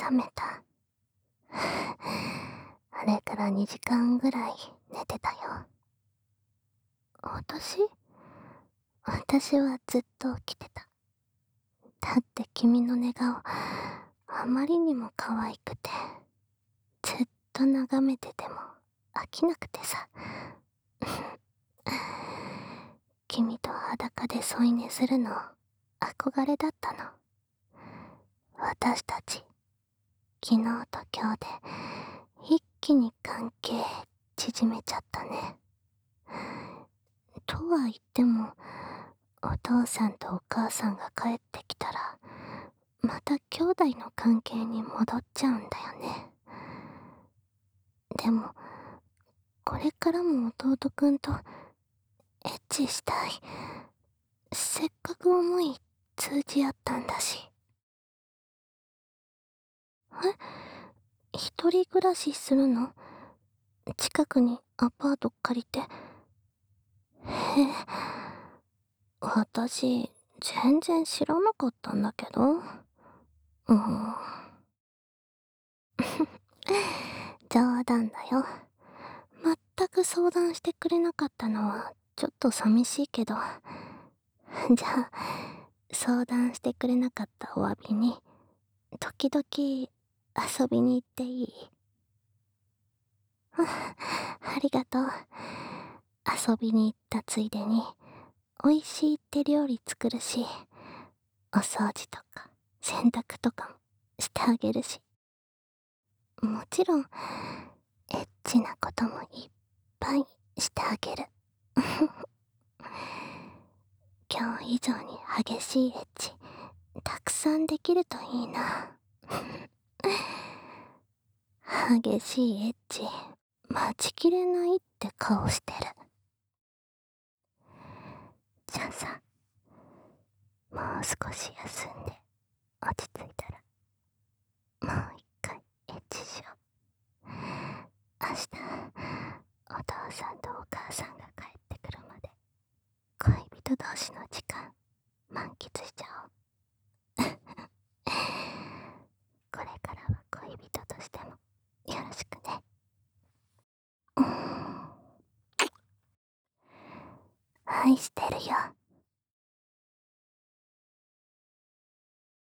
覚めた。あれから2時間ぐらい寝てたよ。私私はずっと起きてた。だって君の寝顔、あまりにも可愛くて、ずっと眺めてても飽きなくてさ。君と裸で添い寝するの憧れだったの。私たち、昨日と今日で一気に関係縮めちゃったね。とは言っても、お父さんとお母さんが帰ってきたら、また兄弟の関係に戻っちゃうんだよね。でも、これからも弟くんとエッチしたい。せっかく思い通じ合ったんだし。一人暮らしするの？近くにアパート借りて。へえ、私、全然知らなかったんだけど。冗談だよ。全く相談してくれなかったのはちょっと寂しいけど。じゃあ、相談してくれなかったお詫びに、時々遊びに行っていい？ありがとう。遊びに行ったついでに、美味しいって料理作るし、お掃除とか洗濯とかもしてあげるし。もちろん、エッチなこともいっぱいしてあげる。今日以上に激しいエッチ、たくさんできるといいな。激しいエッチ、待ちきれないって顔してる。じゃあさ、もう少し休んで落ち着いたら、もう一回エッチしよう。明日、お父さんとお母さんが帰ってくるまで、恋人同士の時間、満喫しちゃおう。これからは恋人としてもよろしくね。愛してるよ。